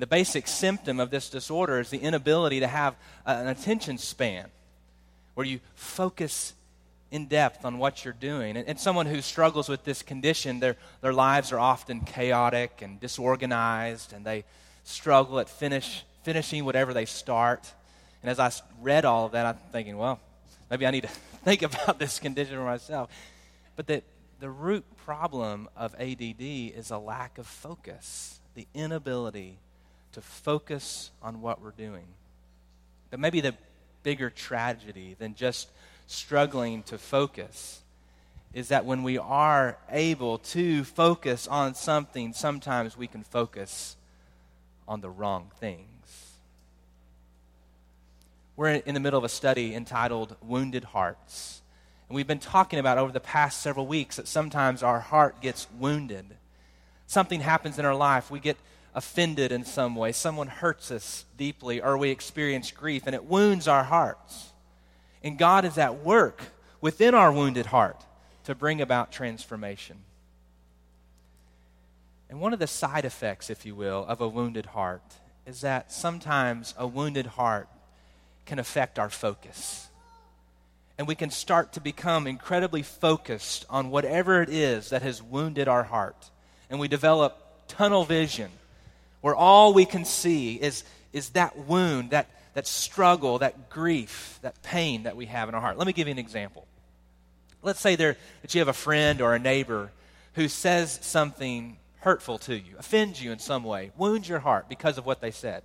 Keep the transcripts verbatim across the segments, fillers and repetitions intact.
The basic symptom of this disorder is the inability to have an attention span where you focus in depth on what you're doing. And, and someone who struggles with this condition, their, their lives are often chaotic and disorganized, and they struggle at finish, finishing whatever they start. And as I read all of that, I'm thinking, well, maybe I need to think about this condition for myself. But the, the root problem of A D D is a lack of focus, the inability to focus on what we're doing. But maybe the bigger tragedy than just struggling to focus is that when we are able to focus on something, sometimes we can focus on the wrong things. We're in the middle of a study entitled Wounded Hearts. And we've been talking about over the past several weeks that sometimes our heart gets wounded. Something happens in our life. We get offended in some way. Someone hurts us deeply, or we experience grief, and it wounds our hearts. And God is at work within our wounded heart to bring about transformation. And one of the side effects, if you will, of a wounded heart is that sometimes a wounded heart can affect our focus. And we can start to become incredibly focused on whatever it is that has wounded our heart. And we develop tunnel vision, where all we can see is, is that wound, that, that struggle, that grief, that pain that we have in our heart. Let me give you an example. Let's say there that you have a friend or a neighbor who says something hurtful to you, offends you in some way, wounds your heart because of what they said.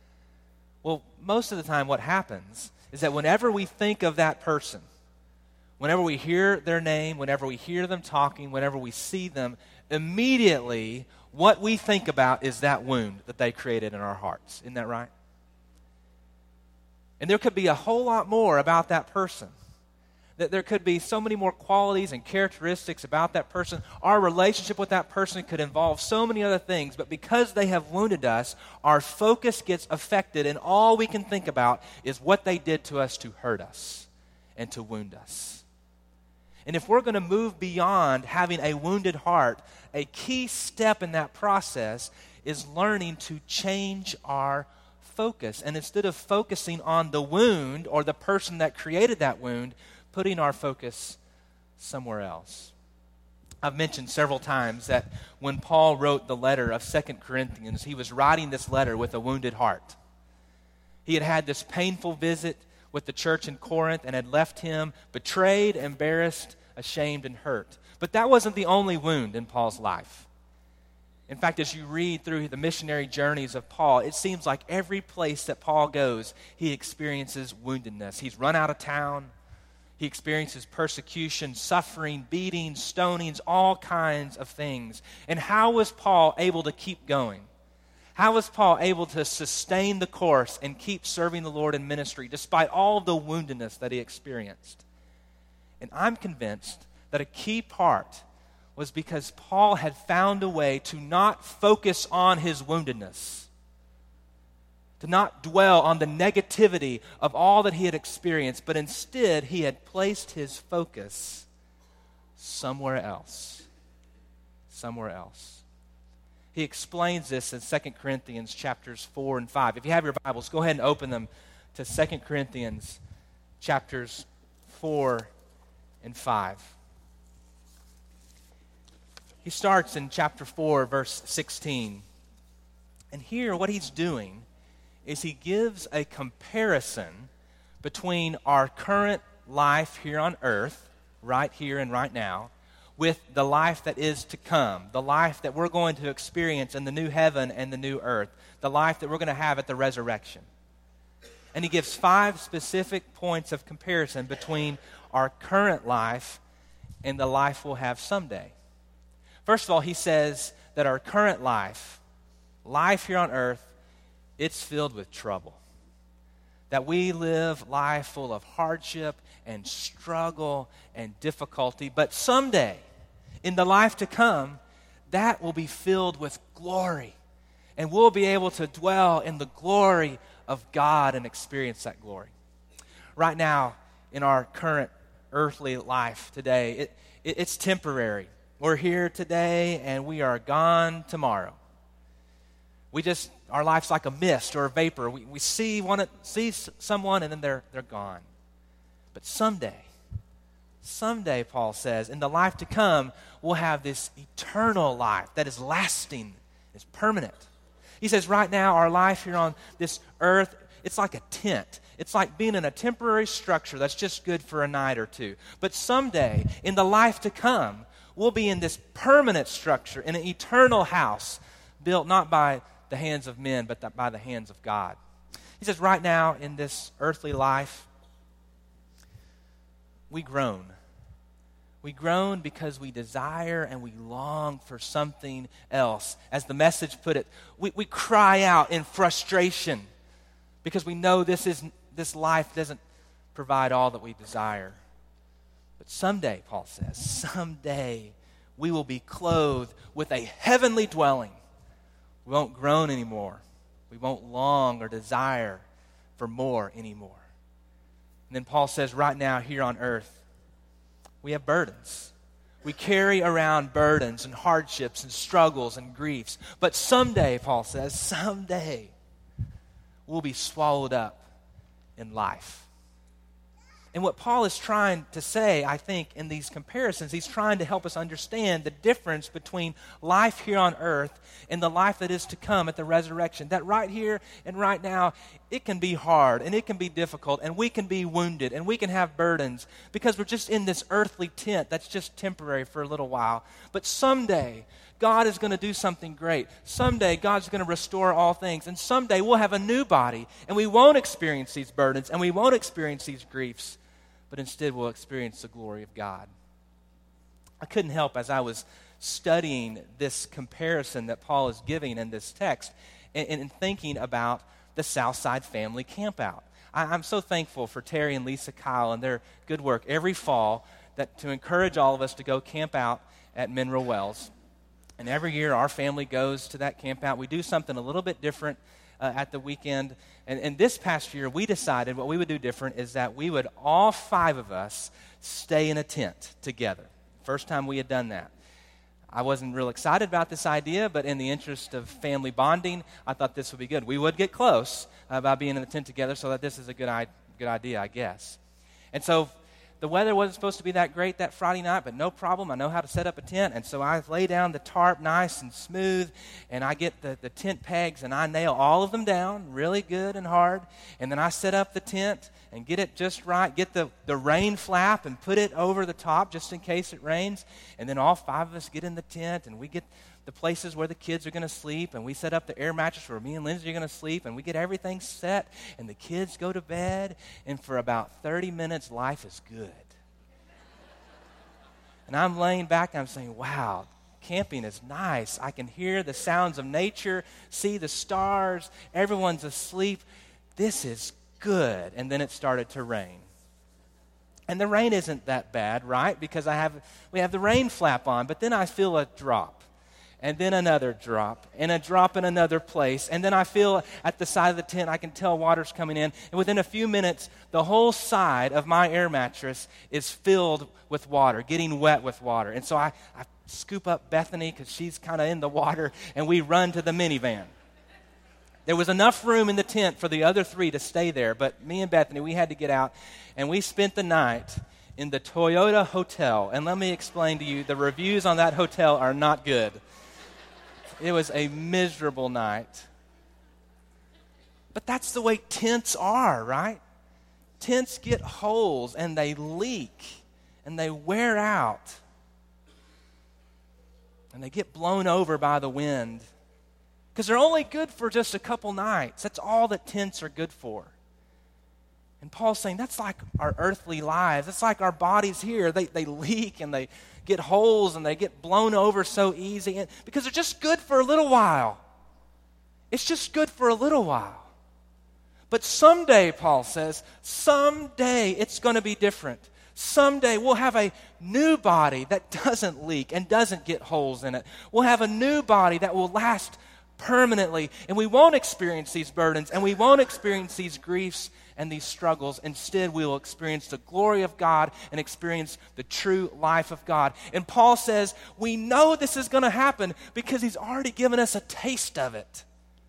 Well, most of the time what happens is that whenever we think of that person, whenever we hear their name, whenever we hear them talking, whenever we see them, immediately what we think about is that wound that they created in our hearts. Isn't that right? And there could be a whole lot more about that person. That there could be so many more qualities and characteristics about that person. Our relationship with that person could involve so many other things, but because they have wounded us, our focus gets affected, and all we can think about is what they did to us to hurt us and to wound us. And if we're going to move beyond having a wounded heart, a key step in that process is learning to change our focus. And instead of focusing on the wound or the person that created that wound, putting our focus somewhere else. I've mentioned several times that when Paul wrote the letter of Second Corinthians, he was writing this letter with a wounded heart. He had had this painful visit with the church in Corinth and had left him betrayed, embarrassed, ashamed, and hurt. But that wasn't the only wound in Paul's life. In fact, as you read through the missionary journeys of Paul, it seems like every place that Paul goes, he experiences woundedness. He's run out of town. He experiences persecution, suffering, beatings, stonings, all kinds of things. And how was Paul able to keep going? How was Paul able to sustain the course and keep serving the Lord in ministry despite all the woundedness that he experienced? And I'm convinced that a key part was because Paul had found a way to not focus on his woundedness, to not dwell on the negativity of all that he had experienced, but instead he had placed his focus somewhere else. Somewhere else. He explains this in Second Corinthians chapters four and five. If you have your Bibles, go ahead and open them to Second Corinthians chapters four and five. He starts in chapter four, verse sixteen. And here what he's doing is he gives a comparison between our current life here on earth, right here and right now, with the life that is to come, the life that we're going to experience in the new heaven and the new earth, the life that we're going to have at the resurrection. And he gives five specific points of comparison between our current life and the life we'll have someday. First of all, he says that our current life, life here on earth, it's filled with trouble. That we live life full of hardship and struggle and difficulty. But someday, in the life to come, that will be filled with glory. And we'll be able to dwell in the glory of God and experience that glory. Right now, in our current earthly life today, it, it, it's temporary. We're here today and we are gone tomorrow. We just, our life's like a mist or a vapor. We, we see one, see someone and then they're, they're gone. But someday, someday, Paul says, in the life to come, we'll have this eternal life that is lasting, is permanent. He says right now, our life here on this earth, it's like a tent. It's like being in a temporary structure that's just good for a night or two. But someday, in the life to come, we'll be in this permanent structure, in an eternal house, built not by the hands of men, but by the hands of God. He says right now, in this earthly life, we groan. We groan because we desire and we long for something else. As the message put it, we, we cry out in frustration because we know this is this life doesn't provide all that we desire. But someday, Paul says, someday we will be clothed with a heavenly dwelling. We won't groan anymore. We won't long or desire for more anymore. And then Paul says right now here on earth, we have burdens. We carry around burdens and hardships and struggles and griefs. But someday, Paul says, someday we'll be swallowed up in life. And what Paul is trying to say, I think, in these comparisons, he's trying to help us understand the difference between life here on earth and the life that is to come at the resurrection. That right here and right now, it can be hard and it can be difficult and we can be wounded and we can have burdens because we're just in this earthly tent that's just temporary for a little while. But someday, God is going to do something great. Someday, God's going to restore all things. And someday, we'll have a new body. And we won't experience these burdens. And we won't experience these griefs. But instead, we'll experience the glory of God. I couldn't help, as I was studying this comparison that Paul is giving in this text, and, and thinking about the Southside Family Campout. I, I'm so thankful for Terry and Lisa Kyle and their good work every fall that to encourage all of us to go camp out at Mineral Wells. And every year, our family goes to that camp out. We do something a little bit different uh, at the weekend. And, and this past year, we decided what we would do different is that we would, all five of us, stay in a tent together. First time we had done that. I wasn't real excited about this idea, but in the interest of family bonding, I thought this would be good. We would get close uh, by being in the tent together, so that this is a good, I- good idea, I guess. And so the weather wasn't supposed to be that great that Friday night, but no problem. I know how to set up a tent. And so I lay down the tarp nice and smooth, and I get the, the tent pegs, and I nail all of them down really good and hard. And then I set up the tent and get it just right, get the, the rain flap and put it over the top just in case it rains. And then all five of us get in the tent, and we get the places where the kids are going to sleep, and we set up the air mattress where me and Lindsay are going to sleep, and we get everything set, and the kids go to bed, and for about thirty minutes, life is good. And I'm laying back, and I'm saying, wow, camping is nice. I can hear the sounds of nature, see the stars, everyone's asleep. This is good. And then it started to rain. And the rain isn't that bad, right? Because I have we have the rain flap on, but then I feel a drop. And then another drop, and a drop in another place. And then I feel at the side of the tent, I can tell water's coming in. And within a few minutes, the whole side of my air mattress is filled with water, getting wet with water. And so I, I scoop up Bethany because she's kind of in the water, and we run to the minivan. There was enough room in the tent for the other three to stay there, but me and Bethany, we had to get out. And we spent the night in the Toyota Hotel. And let me explain to you, the reviews on that hotel are not good. It was a miserable night. But that's the way tents are, right? Tents get holes and they leak and they wear out. And they get blown over by the wind. Because they're only good for just a couple nights. That's all that tents are good for. And Paul's saying that's like our earthly lives. That's like our bodies here. They, they leak and they get holes and they get blown over so easy and, because they're just good for a little while. It's just good for a little while. But someday, Paul says, someday it's going to be different. Someday we'll have a new body that doesn't leak and doesn't get holes in it. We'll have a new body that will last permanently, and we won't experience these burdens, and we won't experience these griefs and these struggles. Instead, we will experience the glory of God and experience the true life of God. And Paul says, we know this is going to happen because he's already given us a taste of it.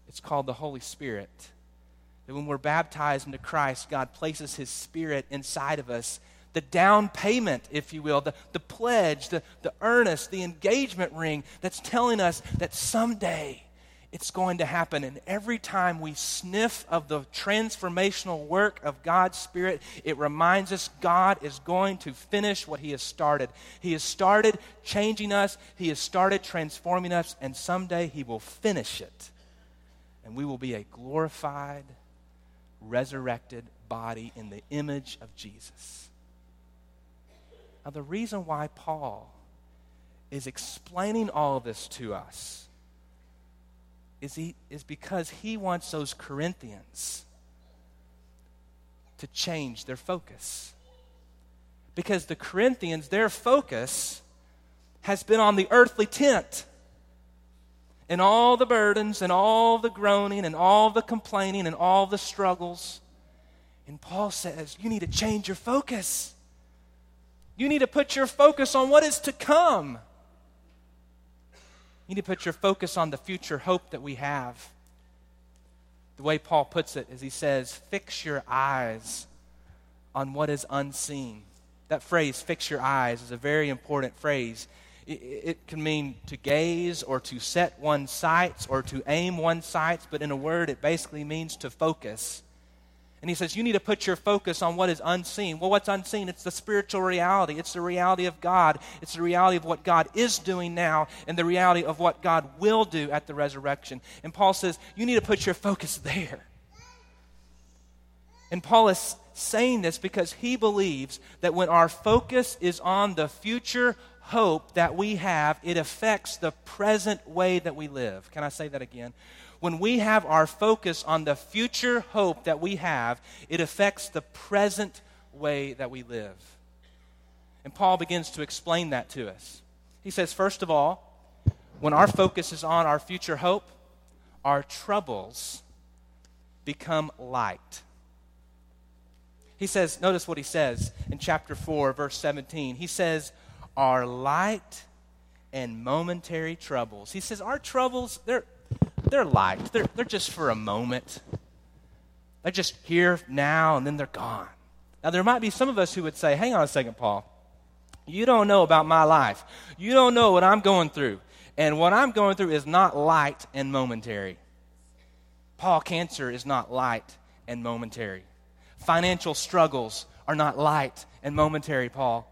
It's called the Holy Spirit. That when we're baptized into Christ, God places His Spirit inside of us. The down payment, if you will, the, the pledge, the, the earnest, the engagement ring that's telling us that someday it's going to happen. And every time we sniff of the transformational work of God's Spirit, it reminds us God is going to finish what He has started. He has started changing us. He has started transforming us. And someday He will finish it. And we will be a glorified, resurrected body in the image of Jesus. Now, the reason why Paul is explaining all of this to us is he is because he wants those Corinthians to change their focus. Because the Corinthians, their focus has been on the earthly tent and all the burdens and all the groaning and all the complaining and all the struggles. And Paul says, you need to change your focus. You need to put your focus on what is to come. You need to put your focus on the future hope that we have. The way Paul puts it is he says, fix your eyes on what is unseen. That phrase, fix your eyes, is a very important phrase. It, it can mean to gaze or to set one's sights or to aim one's sights, but in a word, it basically means to focus. And he says, you need to put your focus on what is unseen. Well, what's unseen? It's the spiritual reality. It's the reality of God. It's the reality of what God is doing now and the reality of what God will do at the resurrection. And Paul says, you need to put your focus there. And Paul is saying this because he believes that when our focus is on the future hope that we have, it affects the present way that we live. Can I say that again? When we have our focus on the future hope that we have, it affects the present way that we live. And Paul begins to explain that to us. He says, first of all, when our focus is on our future hope, our troubles become light. He says, notice what he says in chapter four, verse seventeen. He says, our light and momentary troubles. He says, our troubles, they're They're light. They're, they're just for a moment. They're just here now and then they're gone. Now, there might be some of us who would say, hang on a second, Paul. You don't know about my life. You don't know what I'm going through. And what I'm going through is not light and momentary. Paul, cancer is not light and momentary. Financial struggles are not light and momentary, Paul.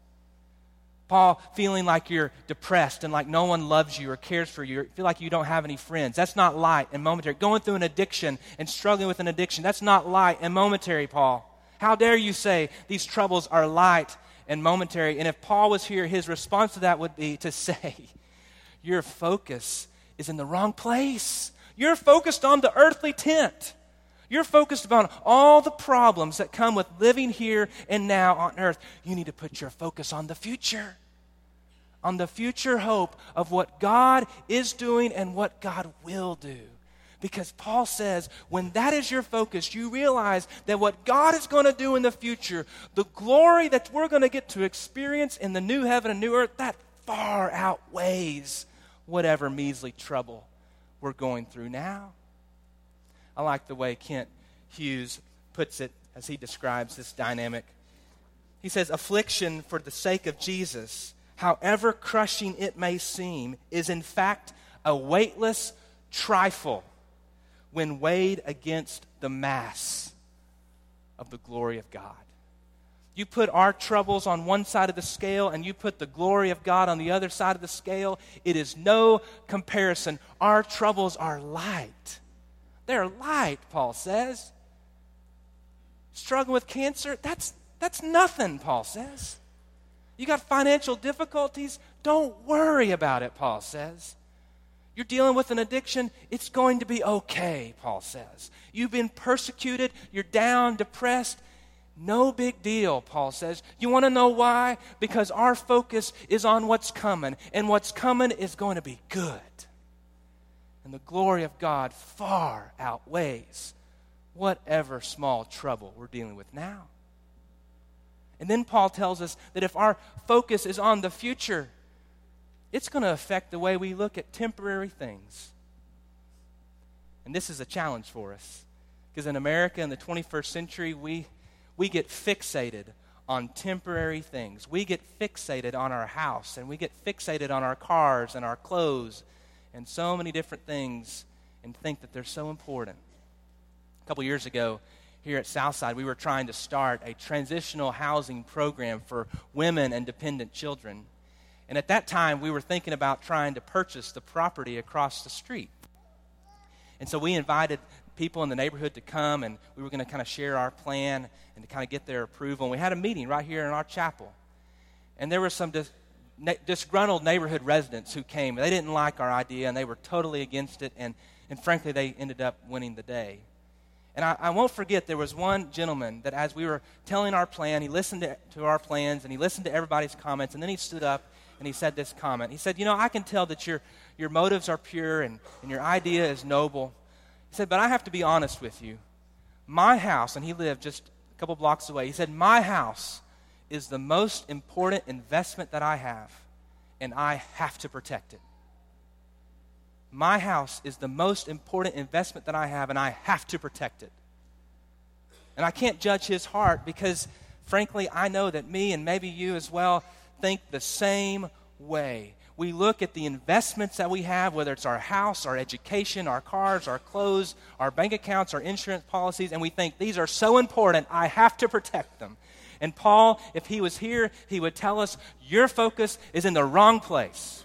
Paul, feeling like you're depressed and like no one loves you or cares for you, or feel like you don't have any friends. That's not light and momentary. Going through an addiction and struggling with an addiction, that's not light and momentary, Paul. How dare you say these troubles are light and momentary? And if Paul was here, his response to that would be to say, your focus is in the wrong place. You're focused on the earthly tent. You're focused on all the problems that come with living here and now on earth. You need to put your focus on the future, on the future hope of what God is doing and what God will do. Because Paul says, when that is your focus, you realize that what God is going to do in the future, the glory that we're going to get to experience in the new heaven and new earth, that far outweighs whatever measly trouble we're going through now. I like the way Kent Hughes puts it as he describes this dynamic. He says, affliction for the sake of Jesus, however crushing it may seem, is in fact a weightless trifle when weighed against the mass of the glory of God. You put our troubles on one side of the scale and you put the glory of God on the other side of the scale, it is no comparison. Our troubles are light. They're light, Paul says. Struggling with cancer, that's, that's nothing, Paul says. You got financial difficulties, don't worry about it, Paul says. You're dealing with an addiction, it's going to be okay, Paul says. You've been persecuted, you're down, depressed, no big deal, Paul says. You want to know why? Because our focus is on what's coming, and what's coming is going to be good. And the glory of God far outweighs whatever small trouble we're dealing with now. And then Paul tells us that if our focus is on the future, it's going to affect the way we look at temporary things. And this is a challenge for us. Because in America in the twenty-first century, we, we get fixated on temporary things. We get fixated on our house, and we get fixated on our cars and our clothes and so many different things and think that they're so important. A couple years ago, here at Southside, we were trying to start a transitional housing program for women and dependent children. And at that time, we were thinking about trying to purchase the property across the street. And so we invited people in the neighborhood to come, and we were going to kind of share our plan and to kind of get their approval. And we had a meeting right here in our chapel. And there were some dis- na- disgruntled neighborhood residents who came. They didn't like our idea, and they were totally against it. And, and frankly, they ended up winning the day. And I, I won't forget, there was one gentleman that as we were telling our plan, he listened to, to our plans, and he listened to everybody's comments, and then he stood up and he said this comment. He said, you know, I can tell that your, your motives are pure and, and your idea is noble. He said, but I have to be honest with you. My house, and he lived just a couple blocks away, he said, my house is the most important investment that I have, and I have to protect it. My house is the most important investment that I have, and I have to protect it. And I can't judge his heart because, frankly, I know that me and maybe you as well think the same way. We look at the investments that we have, whether it's our house, our education, our cars, our clothes, our bank accounts, our insurance policies, and we think these are so important, I have to protect them. And Paul, if he was here, he would tell us, your focus is in the wrong place.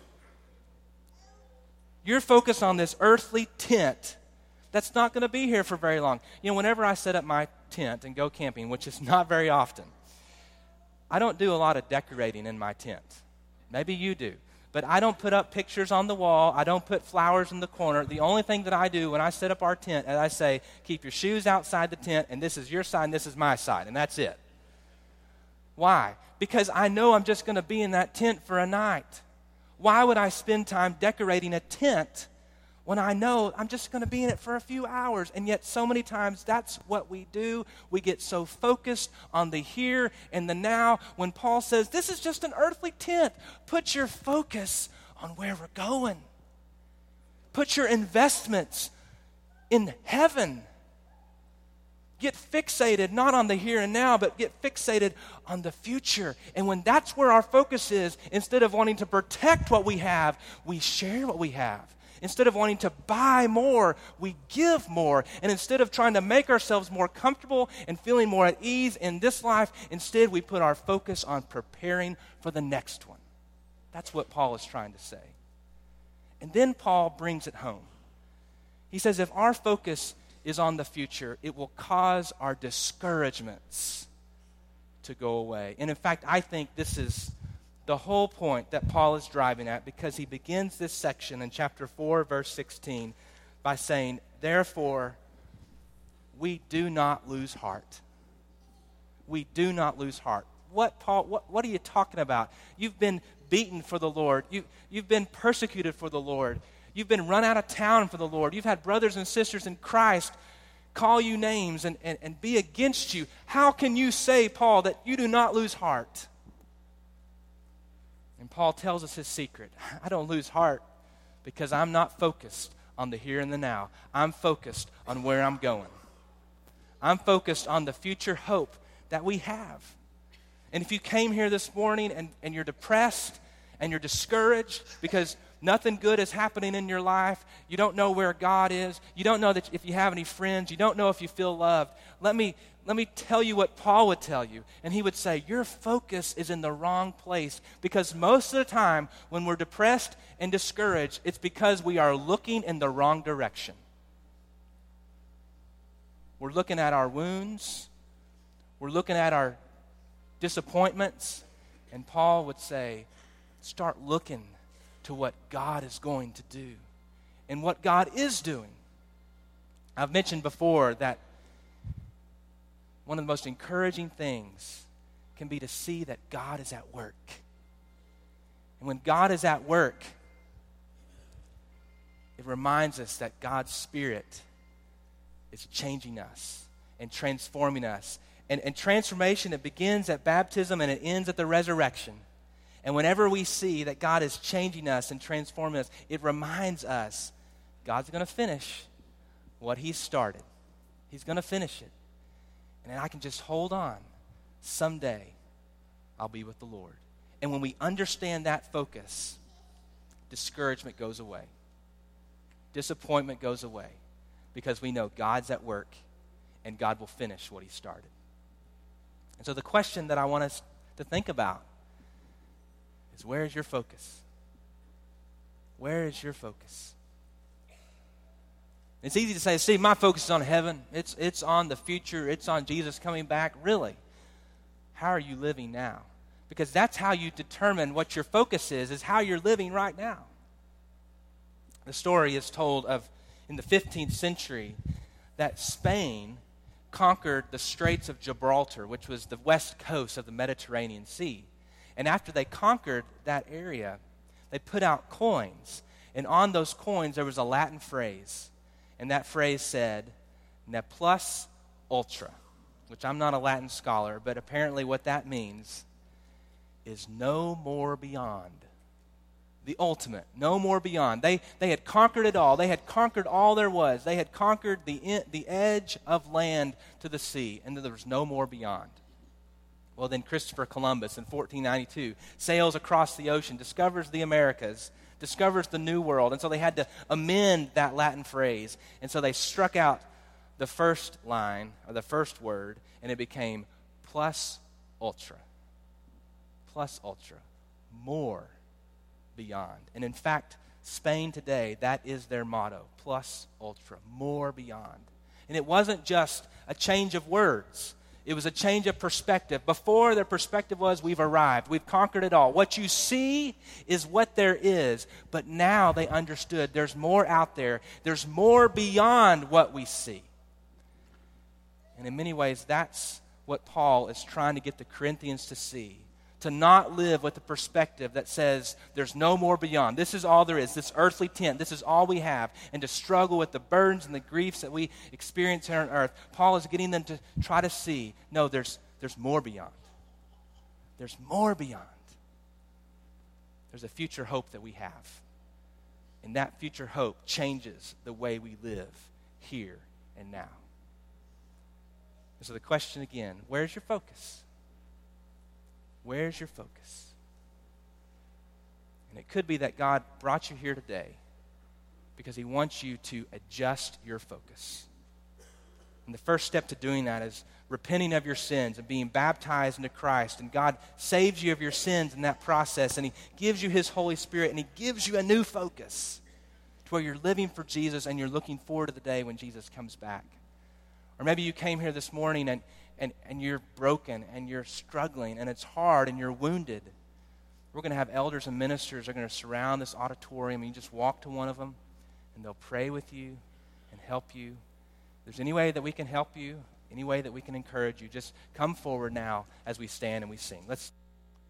You're focused on this earthly tent that's not going to be here for very long. You know, whenever I set up my tent and go camping, which is not very often, I don't do a lot of decorating in my tent. Maybe you do. But I don't put up pictures on the wall. I don't put flowers in the corner. The only thing that I do when I set up our tent is I say, keep your shoes outside the tent, and this is your side, and this is my side, and that's it. Why? Because I know I'm just going to be in that tent for a night. Why would I spend time decorating a tent when I know I'm just going to be in it for a few hours? And yet so many times that's what we do. We get so focused on the here and the now. When Paul says, this is just an earthly tent, put your focus on where we're going. Put your investments in heaven. Get fixated not on the here and now, but get fixated on the future. And when that's where our focus is, instead of wanting to protect what we have, we share what we have. Instead of wanting to buy more, we give more. And instead of trying to make ourselves more comfortable and feeling more at ease in this life, instead we put our focus on preparing for the next one. That's what Paul is trying to say. And then Paul brings it home. He says if our focus is on the future, it will cause our discouragements to go away. And in fact, I think this is the whole point that Paul is driving at, because he begins this section in chapter four, verse sixteen, by saying, therefore, we do not lose heart. We do not lose heart. What, Paul, what, what are you talking about? You've been beaten for the Lord. You, you've been persecuted for the Lord. You've been run out of town for the Lord. You've had brothers and sisters in Christ call you names and, and, and be against you. How can you say, Paul, that you do not lose heart? And Paul tells us his secret. I don't lose heart because I'm not focused on the here and the now. I'm focused on where I'm going. I'm focused on the future hope that we have. And if you came here this morning and, and you're depressed and you're discouraged because nothing good is happening in your life, you don't know where God is, you don't know that if you have any friends, you don't know if you feel loved, let me let me tell you what Paul would tell you. And he would say, your focus is in the wrong place, because most of the time when we're depressed and discouraged, it's because we are looking in the wrong direction. We're looking at our wounds, we're looking at our disappointments, and Paul would say, start looking to what God is going to do and what God is doing. I've mentioned before that one of the most encouraging things can be to see that God is at work. And when God is at work, it reminds us that God's Spirit is changing us and transforming us. And, and transformation, it begins at baptism and it ends at the resurrection. And whenever we see that God is changing us and transforming us, it reminds us God's going to finish what He started. He's going to finish it. And then I can just hold on. Someday, I'll be with the Lord. And when we understand that focus, discouragement goes away. Disappointment goes away. Because we know God's at work and God will finish what He started. And so the question that I want us to think about is, where is your focus? Where is your focus? It's easy to say, Steve, my focus is on heaven. It's, it's on the future. It's on Jesus coming back. Really? How are you living now? Because that's how you determine what your focus is, is how you're living right now. The story is told of, in the fifteenth century, that Spain conquered the Straits of Gibraltar, which was the west coast of the Mediterranean Sea. And after they conquered that area, they put out coins. And on those coins, there was a Latin phrase. And that phrase said, ne plus ultra, which I'm not a Latin scholar, but apparently what that means is no more beyond. The ultimate, no more beyond. They, they had conquered it all. They had conquered all there was. They had conquered the, in, the edge of land to the sea, and there was no more beyond. Well, then Christopher Columbus in fourteen ninety-two sails across the ocean, discovers the Americas, discovers the New World, and so they had to amend that Latin phrase. And so they struck out the first line, or the first word, and it became plus ultra. Plus ultra. More beyond. And in fact, Spain today, that is their motto. Plus ultra. More beyond. And it wasn't just a change of words. It was a change of perspective. Before, their perspective was, we've arrived. We've conquered it all. What you see is what there is. But now they understood there's more out there. There's more beyond what we see. And in many ways, that's what Paul is trying to get the Corinthians to see. To not live with the perspective that says there's no more beyond. This is all there is. This earthly tent. This is all we have. And to struggle with the burdens and the griefs that we experience here on earth. Paul is getting them to try to see, no, there's, there's more beyond. There's more beyond. There's a future hope that we have. And that future hope changes the way we live here and now. And so the question again, where's your focus? Where's your focus? And it could be that God brought you here today because He wants you to adjust your focus. And the first step to doing that is repenting of your sins and being baptized into Christ. And God saves you of your sins in that process. And He gives you His Holy Spirit. And He gives you a new focus to where you're living for Jesus and you're looking forward to the day when Jesus comes back. Or maybe you came here this morning and And, and you're broken and you're struggling and it's hard and you're wounded. We're going to have elders and ministers that are going to surround this auditorium, and you just walk to one of them and they'll pray with you and help you. If there's any way that we can help you, any way that we can encourage you, just come forward now as we stand and we sing. Let's